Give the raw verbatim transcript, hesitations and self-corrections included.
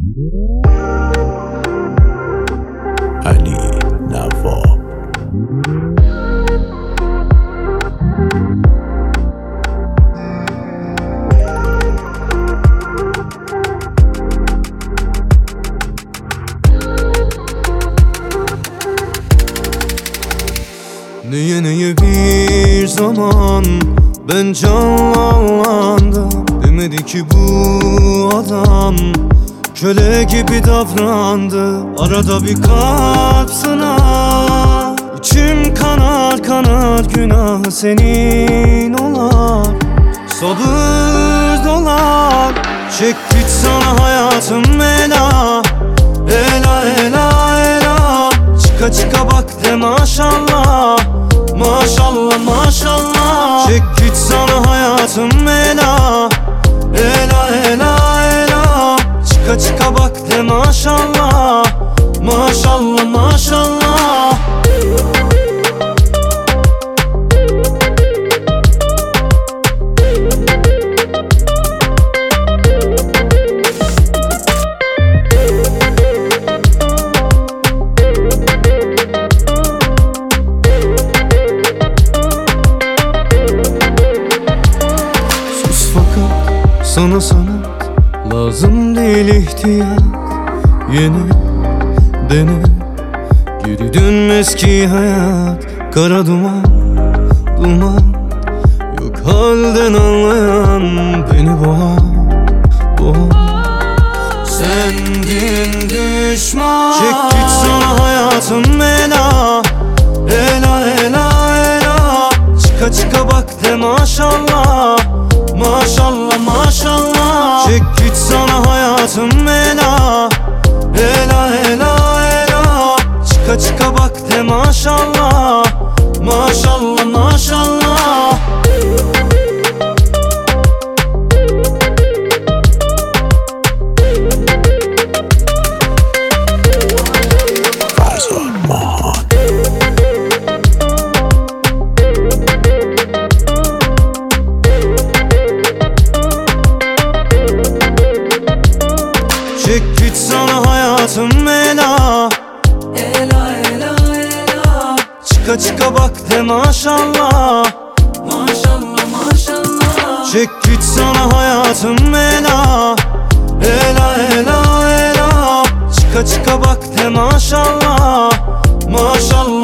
Ali Navo. Neye neye bir zaman ben canlandım. Demedi ki bu adam köle gibi davrandı. Arada bir kalp sınar, İçim kanar kanar, günah senin olar. Sabır dolar, çek git sana hayatım ela. Ela ela ela, çıka çıka bak de maşallah. Maşallah maşallah, çek git sana hayatım ela. Ela ela ela, çıka çıka bak de maşallah. Maşallah maşallah. Sana sanat lazım değil, ihtiyat. Yeni dene, geri dönmez ki hayat. Kara duman, duman, yok halden anlayan beni boğar, boğar. Sendin düşman, çek git sana hayatım ela. Ela ela ela, çıka çıka bak de maşallah. Maşallah maşallah, çek git sana hayatım ela. Ela ela ela, çıka çıka bak de maşallah. Maşallah maşallah. Fazıl Mohan. Çek git sana hayatım ela. Ela ela ela, Çıka çıka bak de maşallah. maşallah maşallah. Çek git sana hayatım ela. Ela ela ela, çıka çıka bak de maşallah. Maşallah